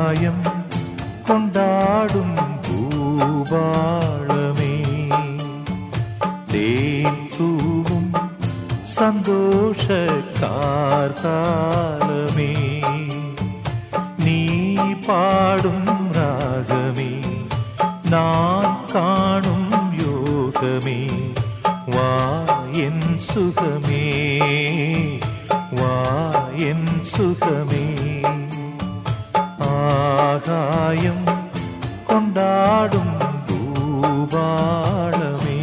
ஆகாயம் கொண்டாடும் பூபாளமே, தேன் தூவும் சந்தோஷ கார்காலமே, நீ பாடும் ராகமே, நான் காணும் யோகமே, வா என் சுகமே, வா என் சுகமே. ஆகாயம் கொண்டாடும் பூபாளமே,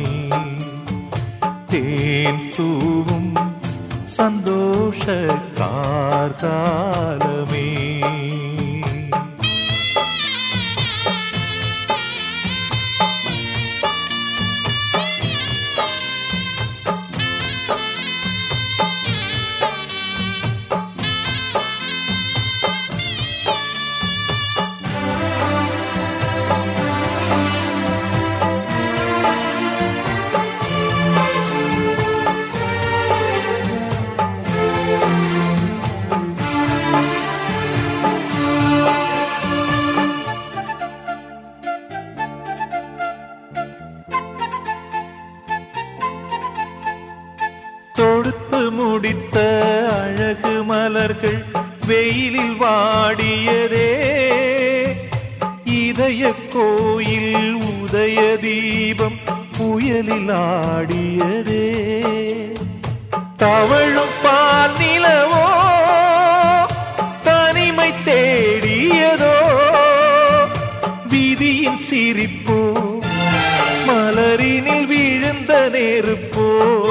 தேன் தூவும் சந்தோஷ கார்காலமே. தொடுத்து முடித்த அழகு மலர்கள் வெயிலில் வாடியதே, இதய கோயில் உதய தீபம் புயலில் ஆடியதே, தவழும் பால் நிலவோ தனிமை தேடியதோ, விதியின் சிரிப்போ மலரினில் விழுந்த நெருப்போ,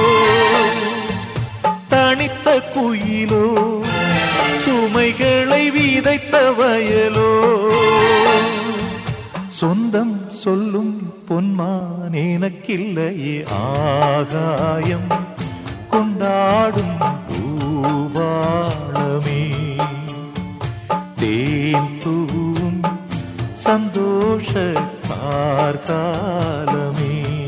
தனித்த குயிலோ சுமைகளை விதைத்த வயலோ, சொந்தம் சொல்லும் பொன்மான் எனக்கில்லையே. ஆகாயம் கொண்டாடும் பூபாளமே, தேன் தூவும் சந்தோஷ கார்காலமே.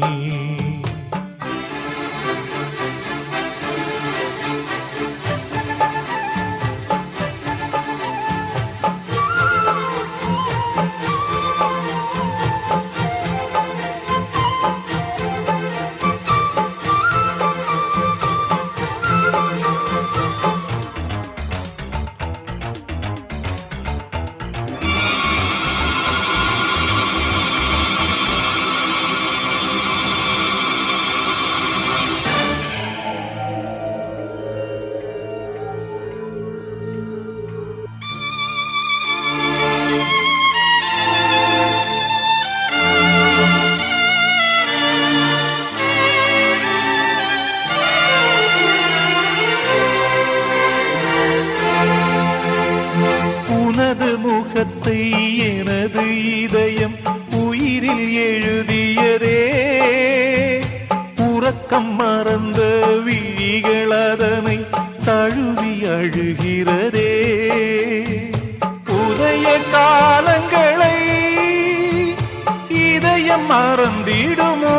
உனது முகத்தை எனது இதயம் உயிரில் எழுதியதே, உறக்கம் மறந்த விழிகள் அதனை தழுவி அழுகிறதே, உதய காலங்களை இதயம் மறந்திடுமோ,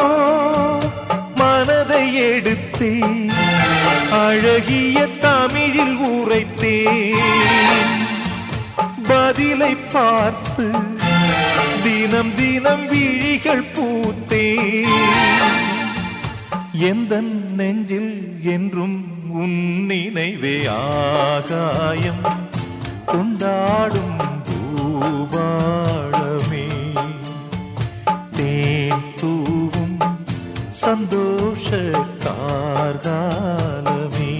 மனதை எடுத்தே அழகிய தமிழில் உரைத்தேன், பதிலை பார்த்து தினம் தினம் விழிகள் பூத்தேன், எந்தன் நெஞ்சில் என்றும் உன் நினைவே. ஆகாயம் கொண்டாடும் பூபாளமே, தேன் தூவும் சந்தோஷ கார்காலமே,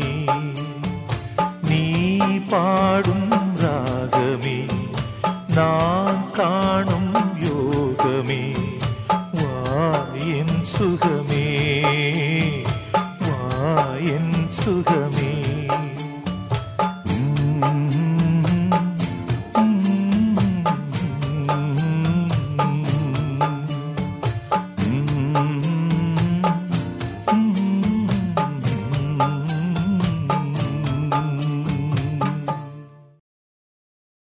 நீ பாடும் ராகமே, நான் காணும்